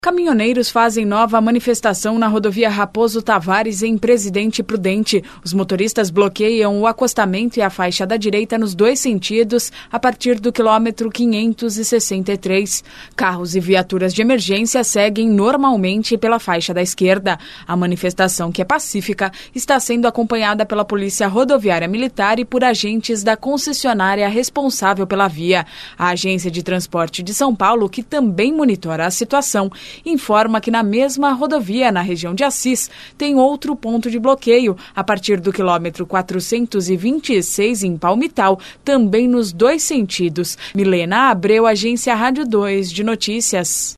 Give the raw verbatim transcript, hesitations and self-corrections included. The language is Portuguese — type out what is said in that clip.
Caminhoneiros fazem nova manifestação na rodovia Raposo Tavares, em Presidente Prudente. Os motoristas bloqueiam o acostamento e a faixa da direita nos dois sentidos a partir do quilômetro quinhentos e sessenta e três. Carros e viaturas de emergência seguem normalmente pela faixa da esquerda. A manifestação, que é pacífica, está sendo acompanhada pela Polícia Rodoviária Militar e por agentes da concessionária responsável pela via. A Agência de Transporte de São Paulo, que também monitora a situação, informa que na mesma rodovia, na região de Assis, tem outro ponto de bloqueio, a partir do quilômetro quatrocentos e vinte e seis em Palmital, também nos dois sentidos. Milena Abreu, Agência Rádio dois de Notícias.